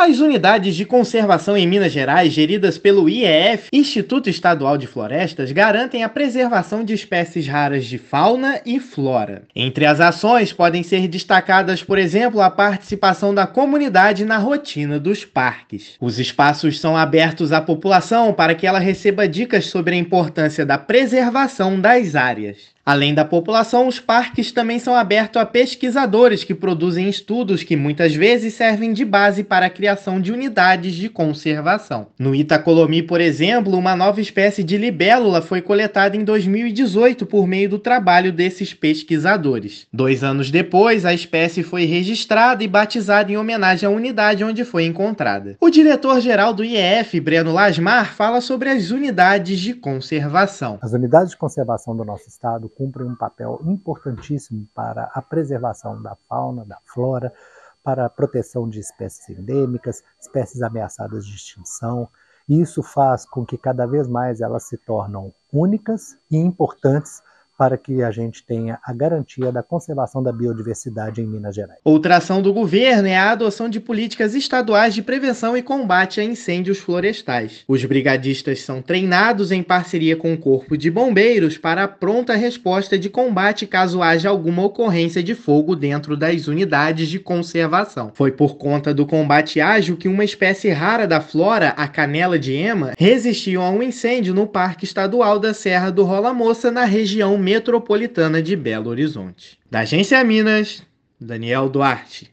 As unidades de conservação em Minas Gerais, geridas pelo IEF, Instituto Estadual de Florestas, garantem a preservação de espécies raras de fauna e flora. Entre as ações podem ser destacadas, por exemplo, a participação da comunidade na rotina dos parques. Os espaços são abertos à população para que ela receba dicas sobre a importância da preservação das áreas. Além da população, os parques também são abertos a pesquisadores que produzem estudos que muitas vezes servem de base para a criação de unidades de conservação. No Itacolomi, por exemplo, uma nova espécie de libélula foi coletada em 2018 por meio do trabalho desses pesquisadores. 2 anos depois, a espécie foi registrada e batizada em homenagem à unidade onde foi encontrada. O diretor-geral do IEF, Breno Lasmar, fala sobre as unidades de conservação. As unidades de conservação do nosso estado cumprem um papel importantíssimo para a preservação da fauna, da flora, para a proteção de espécies endêmicas, espécies ameaçadas de extinção. E isso faz com que cada vez mais elas se tornam únicas e importantes para que a gente tenha a garantia da conservação da biodiversidade em Minas Gerais. Outra ação do governo é a adoção de políticas estaduais de prevenção e combate a incêndios florestais. Os brigadistas são treinados em parceria com o Corpo de Bombeiros para a pronta resposta de combate caso haja alguma ocorrência de fogo dentro das unidades de conservação. Foi por conta do combate ágil que uma espécie rara da flora, a canela de ema, resistiu a um incêndio no Parque Estadual da Serra do Rola Moça, na região metropolitana de Belo Horizonte. Da Agência Minas, Daniel Duarte.